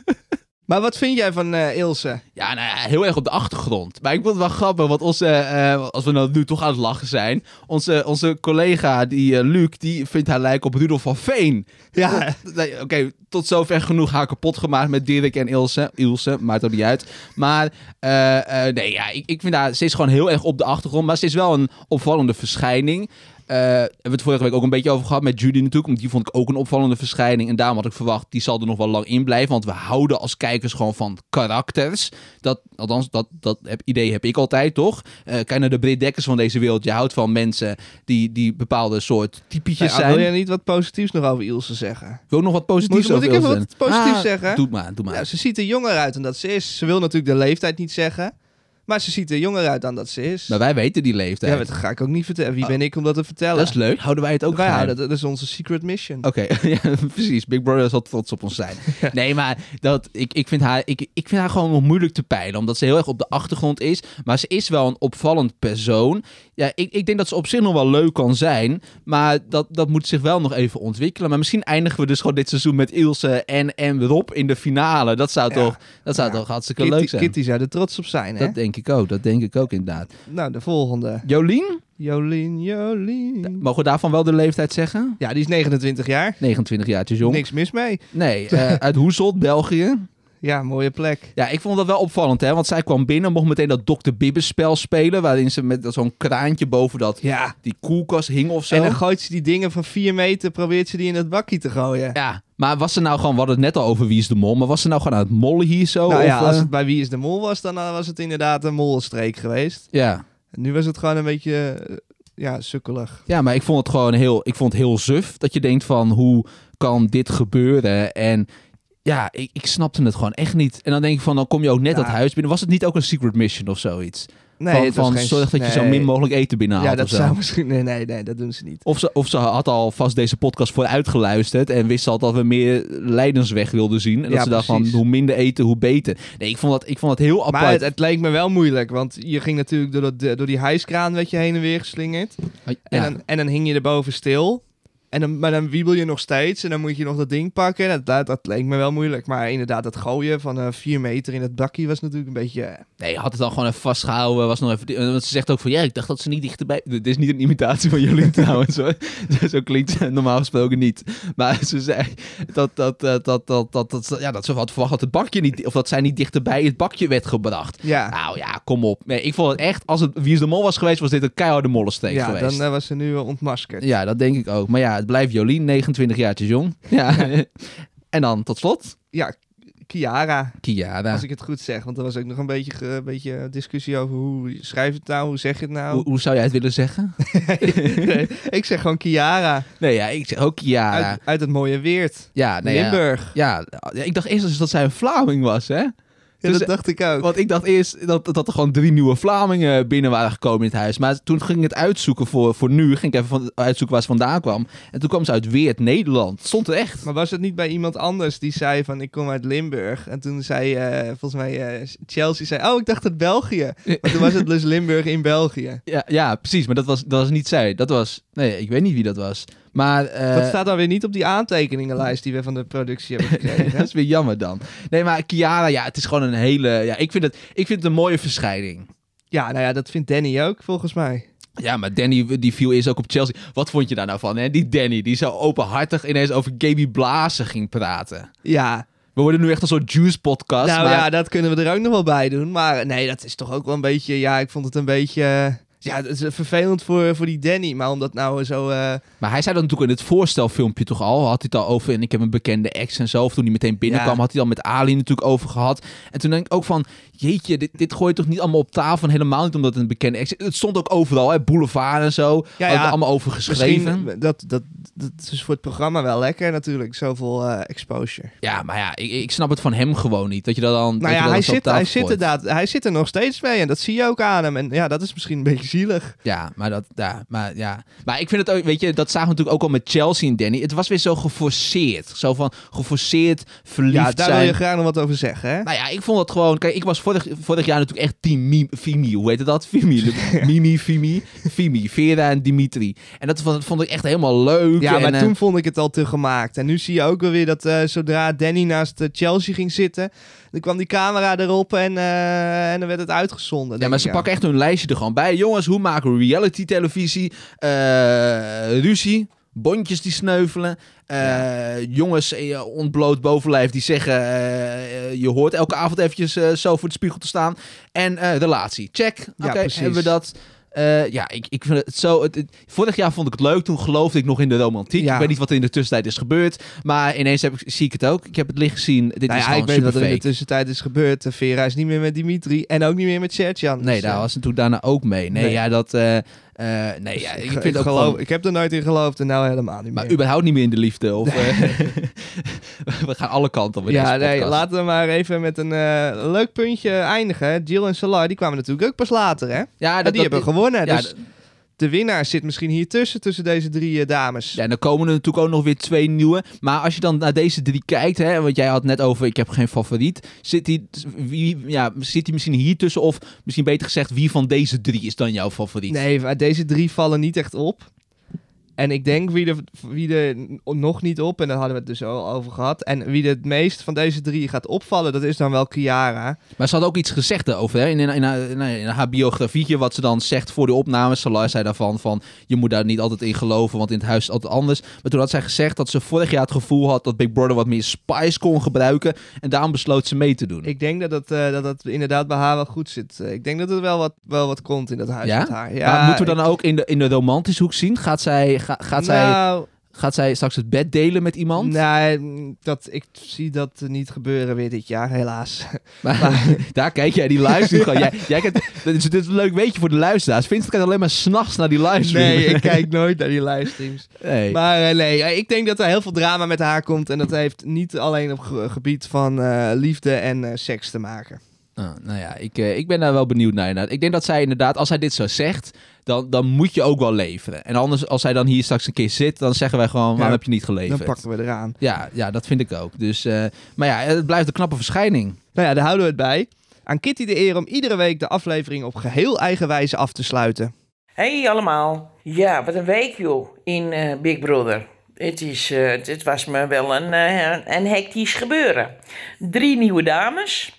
Maar wat vind jij van uh, Ilse? Ja, nou ja, heel erg op de achtergrond. Maar ik vond het wel grappig, want onze, uh, als we nou nu toch aan het lachen zijn, onze, onze collega, die uh, Luc, die vindt haar lijken op Rudolf van Veen. Ja. Nee, Oké, okay, tot zover genoeg haar kapot gemaakt met Dirk en Ilse. Ilse, maakt ook niet uit. Maar, uh, uh, nee, ja, ik, ik vind haar, ze is gewoon heel erg op de achtergrond, maar ze is wel een opvallende verschijning. Uh, hebben we het vorige week ook een beetje over gehad met Judy natuurlijk. Want die vond ik ook een opvallende verschijning. En daarom had ik verwacht, die zal er nog wel lang in blijven. Want we houden als kijkers gewoon van karakters. Dat, althans, dat, dat heb, idee heb ik altijd, toch? Uh, kijk naar de Britt Dekkers van deze wereld. Je houdt van mensen die, die bepaalde soort typetjes Ja, zijn. wil je niet wat positiefs nog over Ilse zeggen? Wil ik nog wat positiefs Moet, moet over ik even Ilse? wat positiefs Ah, zeggen? Doe maar, doe maar. Ja, ze ziet er jonger uit dan dat ze is. Ze wil natuurlijk de leeftijd niet zeggen. Maar ze ziet er jonger uit dan dat ze is. Maar wij weten die leeftijd. Ja, dat ga ik ook niet vertellen. Wie ben ik om dat te vertellen? Dat is leuk. Houden wij het ook Wij geheim? houden, dat is onze secret mission. Oké, okay. Ja, precies. Big Brother zal trots op ons zijn. Nee, maar dat, ik, ik, vind haar, ik, ik vind haar gewoon nog moeilijk te peilen. Omdat ze heel erg op de achtergrond is. Maar ze is wel een opvallend persoon. Ja, ik, ik denk dat ze op zich nog wel leuk kan zijn. Maar dat, dat moet zich wel nog even ontwikkelen. Maar misschien eindigen we dus gewoon dit seizoen met Ilse en, en Rob in de finale. Dat zou, Ja. toch, dat zou Ja. toch hartstikke Kitty, leuk zijn. Kitty zou er trots op zijn, hè? Dat denk ik ook. Dat denk ik ook inderdaad. Nou, de volgende. Jolien? Jolien, Jolien. Mogen we daarvan wel de leeftijd zeggen? Ja, die is negenentwintig jaar. negenentwintig jaartjes jong. Niks mis mee. Nee, uh, uit Hoezelt, België. Ja, mooie plek. Ja, ik vond dat wel opvallend, hè. Want zij kwam binnen, mocht meteen dat dokter Bibbes spel spelen, waarin ze met zo'n kraantje boven dat, Ja. die koelkast hing of zo. En dan gooit ze die dingen van vier meter, probeert ze die in het bakje te gooien. Ja, maar was ze nou gewoon, we hadden het net al over Wie is de Mol, maar was ze nou gewoon aan het mollen hier zo? Nou of, ja, als uh, het bij Wie is de Mol was, dan uh, was het inderdaad een molstreek geweest. ja. En nu was het gewoon een beetje, uh, ja, sukkelig. Ja, maar ik vond het gewoon heel, ik vond het heel suf, dat je denkt van, hoe kan dit gebeuren? En ja, ik, ik snapte het gewoon echt niet. En dan denk ik van, dan kom je ook net Ja. dat huis binnen. Was het niet ook een secret mission of zoiets? Nee, van het was van geen- zorg dat je nee. zo min mogelijk eten binnenhaalt Ja, dat of zo. zou misschien... Nee, nee, nee, dat doen ze niet. Of ze, of ze had al vast deze podcast vooruit geluisterd en wist al dat we meer lijdensweg wilden zien. En dat Ja, ze dacht van, precies. hoe minder eten, hoe beter. Nee, ik vond dat, ik vond dat heel apart. Maar het, het leek me wel moeilijk, want je ging natuurlijk door, dat, door die hijskraan werd je heen en weer geslingerd. Ja. En, dan, en dan hing je erboven stil. En dan, maar dan wiebel je nog steeds en dan moet je nog dat ding pakken. Dat, dat, dat leek me wel moeilijk. Maar inderdaad, dat gooien van uh, vier meter in het bakje was natuurlijk een beetje... uh, Nee, had het dan gewoon even vastgehouden. Was nog even, want ze zegt ook van, ja, ik dacht dat ze niet dichterbij... Dit is niet een imitatie van jullie trouwens, hoor. Zo klinkt het normaal gesproken niet. Maar ze zei dat, dat, dat, dat, dat, dat, dat, ja, dat ze had verwacht dat het bakje niet... Of dat zij niet dichterbij het bakje werd gebracht. Ja, Nou ja, kom op. Nee, ik vond het echt... Als het Wie is de Mol was geweest, was dit een keiharde mollensteek ja geweest. dan uh, was ze nu uh, ontmaskerd. Ja, dat denk ik ook. Maar ja, het blijft Jolien, negenentwintig jaartjes jong. Ja. En dan tot slot. Ja, Chiara. Chiara. Als ik het goed zeg. Want er was ook nog een beetje, ge- een beetje discussie over hoe schrijf je het nou, hoe zeg je het nou? Hoe, hoe zou jij het willen zeggen? nee, ik zeg gewoon Chiara. Nee, ja, ik zeg ook Chiara. Uit, uit het mooie Weert. Ja, nee, ja. Limburg. Ja, ja, ik dacht eerst dat zij een Vlaming was, hè? Ja, Dus, dat dacht ik ook. Want ik dacht eerst dat, dat er gewoon drie nieuwe Vlamingen binnen waren gekomen in het huis. Maar toen ging ik het uitzoeken voor, voor nu. Ging ik even van, uitzoeken waar ze vandaan kwam. En toen kwam ze uit Weert, Nederland. Het stond er echt. Maar was het niet bij iemand anders die zei van ik kom uit Limburg? En toen zei uh, volgens mij uh, Chelsea zei, oh ik dacht het België. Maar toen was het dus Limburg in België. Ja, ja precies. Maar dat was, dat was niet zij. Dat was, nee, ik weet niet wie dat was. Maar, uh, dat staat dan weer niet op die aantekeningenlijst die we van de productie hebben gekregen. Dat is weer jammer dan. Nee, maar Chiara, ja, het is gewoon een hele... Ja, ik vind het, ik vind het een mooie verschijning. Ja, nou ja, dat vindt Danny ook, volgens mij. Ja, maar Danny die viel eerst ook op Chelsea. Wat vond je daar nou van, hè? Die Danny, die zo openhartig ineens over Gaby Blazen ging praten. Ja. We worden nu echt een soort Juice-podcast. Nou maar... ja, dat kunnen we er ook nog wel bij doen. Maar nee, dat is toch ook wel een beetje... Ja, ik vond het een beetje... Ja, het is vervelend voor, voor die Danny, maar omdat nou zo... Uh... Maar hij zei dat natuurlijk in het voorstelfilmpje toch al. Had hij het al over en ik heb een bekende ex en zo. Of toen hij meteen binnenkwam, ja. had hij al met Ali natuurlijk over gehad. En toen denk ik ook van, jeetje, dit, dit gooi je toch niet allemaal op tafel. En helemaal niet omdat het een bekende ex is. Het stond ook overal, hè, Boulevard en zo. Ja, had ja, er allemaal over geschreven. Dat, dat, dat is voor het programma wel lekker natuurlijk, zoveel uh, exposure. Ja, maar ja, ik, ik snap het van hem gewoon niet. Dat je dat dan... Nou ja, hij zit, hij, zit inderdaad, hij zit er nog steeds mee en dat zie je ook aan hem. En ja, dat is misschien een beetje zielig. Ja, maar dat, ja, maar ja. Maar ik vind het ook, weet je, dat zagen we natuurlijk ook al met Chelsea en Danny. Het was weer zo geforceerd. Zo van geforceerd verliefd zijn. Ja, daar zijn. wil je graag nog wat over zeggen, hè? Nou ja, ik vond het gewoon... Kijk, ik was vorig, vorig jaar natuurlijk echt team Mimi, Fimi. Hoe heet dat? Fimi. Mimi, Fimi. Fimi. Vera en Dimitri. En dat vond, vond ik echt helemaal leuk. Ja, maar en, toen uh, vond ik het al te gemaakt. En nu zie je ook wel weer dat uh, zodra Danny naast uh, Chelsea ging zitten... dan kwam die camera erop en, uh, en dan werd het uitgezonden. Ja, maar ze ik, pakken echt hun lijstje er gewoon bij. Jongens, hoe maken we reality-televisie? Uh, ruzie. Bondjes die sneuvelen. Uh, ja. Jongens uh, ontbloot bovenlijf die zeggen... Uh, je hoort elke avond eventjes uh, zo voor de spiegel te staan. En uh, relatie. Check. Oké, okay, ja, hebben we dat... Uh, ja, ik, ik vind het zo... Het, het, vorig jaar vond ik het leuk. Toen geloofde ik nog in de romantiek. Ja. Ik weet niet wat er in de tussentijd is gebeurd. Maar ineens heb ik, zie ik het ook. Ik heb het licht gezien. Dit nou is ja, gewoon ik weet wat er fake. in de tussentijd is gebeurd. Vera is niet meer met Dimitri. En ook niet meer met Sertjan. Nee, dus, daar uh, was natuurlijk daarna ook mee. Nee, nee. ja, dat... Uh, Uh, nee, ja, ik, vind ik, ook geloof, gewoon... ik heb er nooit in geloofd en nou helemaal niet maar meer. überhaupt niet meer in de liefde? Of, nee. uh, we gaan alle kanten op in ja, deze nee, laten we maar even met een uh, leuk puntje eindigen. Jill en Salar, die kwamen natuurlijk ook pas later, hè? Ja, dat, die dat, hebben dat, gewonnen. Ja, dus de winnaar zit misschien hier tussen, tussen deze drie uh, dames. Ja, dan komen er natuurlijk ook nog weer twee nieuwe. Maar als je dan naar deze drie kijkt, hè, want jij had net over, ik heb geen favoriet. Zit die, wie, ja, zit die misschien hier tussen? Of misschien beter gezegd, wie van deze drie is dan jouw favoriet? Nee, maar deze drie vallen niet echt op. En ik denk wie er, wie er nog niet op, en daar hadden we het dus al over gehad. En wie er het meest van deze drie gaat opvallen, dat is dan wel Chiara. Maar ze had ook iets gezegd erover, hè? In, in, in, in, in haar biografietje, wat ze dan zegt voor de opnames. Salar zei daarvan van, je moet daar niet altijd in geloven, want in het huis is het altijd anders. Maar toen had zij gezegd dat ze vorig jaar het gevoel had dat Big Brother wat meer spice kon gebruiken. En daarom besloot ze mee te doen. Ik denk dat het, uh, dat het inderdaad bij haar wel goed zit. Uh, ik denk dat er wel wat, wel wat komt in dat huis ja? met haar. Ja, maar moeten we dan ik... ook in de, in de romantische hoek zien? Gaat zij... Ga, Gaat, nou, zij, gaat zij straks het bed delen met iemand? Nee, dat, ik zie dat niet gebeuren weer dit jaar, helaas. Maar, maar daar kijk jij die livestream gewoon. Jij, jij kijkt, dit, is, dit is een leuk weetje voor de luisteraars. Vincent kijkt alleen maar 's nachts naar die livestream. Nee, ik kijk nooit naar die livestreams. Nee. Maar uh, nee, ik denk dat er heel veel drama met haar komt. En dat heeft niet alleen op ge- gebied van uh, liefde en uh, seks te maken. Oh, nou ja, ik, uh, ik ben daar wel benieuwd naar. Inderdaad. Ik denk dat zij inderdaad, als hij dit zo zegt, dan, dan moet je ook wel leveren. En anders, als hij dan hier straks een keer zit, dan zeggen wij gewoon, waarom ja, heb je niet geleverd? Dan pakken we eraan. Ja, ja, dat vind ik ook. Dus, uh, maar ja, het blijft een knappe verschijning. Nou ja, daar houden we het bij. Aan Kitty de eer om iedere week de aflevering op geheel eigen wijze af te sluiten. Hey allemaal. Ja, wat een week joh, in uh, Big Brother. Het, is, uh, het was me wel een, uh, een hectisch gebeuren. Drie nieuwe dames.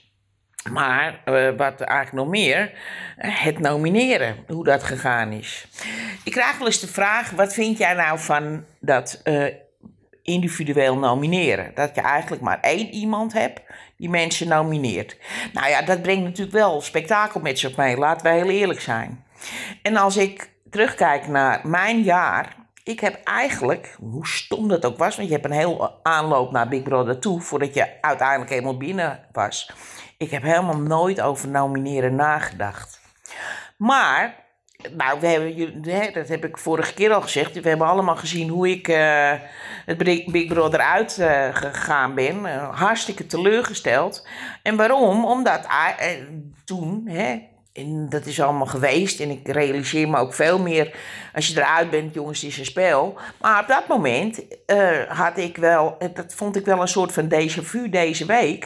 Maar uh, wat eigenlijk nog meer, uh, het nomineren, hoe dat gegaan is. Ik krijg wel eens de vraag, wat vind jij nou van dat uh, individueel nomineren? Dat je eigenlijk maar één iemand hebt die mensen nomineert. Nou ja, dat brengt natuurlijk wel spektakel met zich mee, laten we heel eerlijk zijn. En als ik terugkijk naar mijn jaar ik heb eigenlijk, hoe stom dat ook was, want je hebt een heel aanloop naar Big Brother toe voordat je uiteindelijk helemaal binnen was. Ik heb helemaal nooit over nomineren nagedacht. Maar, nou, we hebben, dat heb ik vorige keer al gezegd. We hebben allemaal gezien hoe ik uh, het Big Brother uitgegaan uh, ben. Uh, hartstikke teleurgesteld. En waarom? Omdat uh, toen, hè, en dat is allemaal geweest. En ik realiseer me ook veel meer. Als je eruit bent, jongens, het is een spel. Maar op dat moment uh, had ik wel, dat vond ik wel een soort van déjà vu deze week.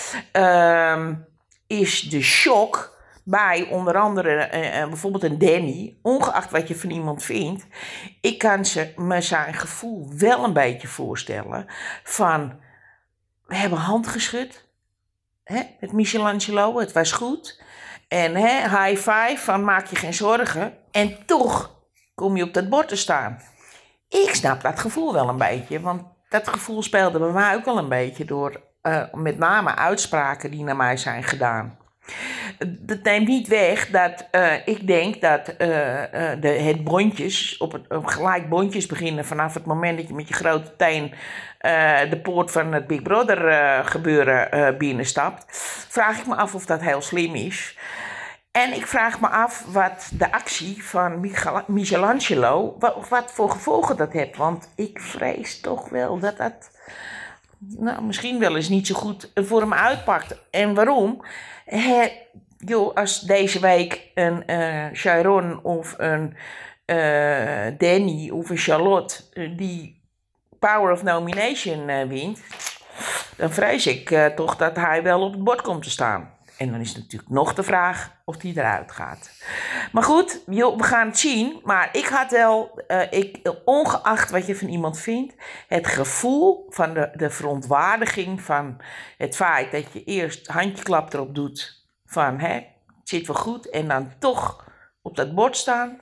Uh, is de shock bij onder andere uh, uh, bijvoorbeeld een Danny, ongeacht wat je van iemand vindt, ik kan ze, me zijn gevoel wel een beetje voorstellen van, we hebben hand geschud, hè, met Michelangelo, het was goed, en hè, high five van maak je geen zorgen, en toch kom je op dat bord te staan. Ik snap dat gevoel wel een beetje, want dat gevoel speelde bij mij ook wel een beetje door uh, met name uitspraken die naar mij zijn gedaan. Dat neemt niet weg dat uh, ik denk dat uh, uh, de, het bondjes, op het op gelijk bondjes beginnen vanaf het moment dat je met je grote teen uh, de poort van het Big Brother uh, gebeuren uh, binnenstapt, vraag ik me af of dat heel slim is. En ik vraag me af wat de actie van Michel- Michelangelo, wat, wat voor gevolgen dat heeft. Want ik vrees toch wel dat dat nou, misschien wel eens niet zo goed voor hem uitpakt. En waarom? He, joh, als deze week een uh, Sharon of een uh, Danny of een Charlotte uh, die Power of Nomination uh, wint, dan vrees ik uh, toch dat hij wel op het bord komt te staan. En dan is natuurlijk nog de vraag of die eruit gaat. Maar goed, joh, we gaan het zien. Maar ik had wel, uh, ik, ongeacht wat je van iemand vindt, het gevoel van de, de verontwaardiging van het feit dat je eerst handjeklap erop doet van, hè, het zit wel goed, en dan toch op dat bord staan.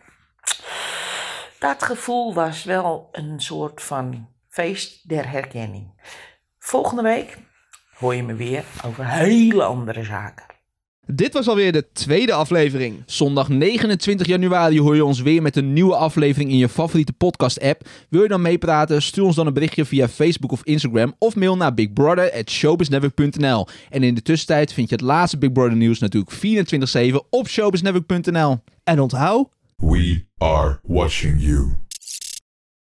Dat gevoel was wel een soort van feest der herkenning. Volgende week hoor je me weer over hele andere zaken. Dit was alweer de tweede aflevering. Zondag negenentwintig januari hoor je ons weer met een nieuwe aflevering in je favoriete podcast-app. Wil je dan meepraten? Stuur ons dan een berichtje via Facebook of Instagram of mail naar bigbrother at showbiznetwork punt n l. En in de tussentijd vind je het laatste Big Brother nieuws natuurlijk vierentwintig zeven op showbiznetwork punt n l. En onthoud, We are watching you.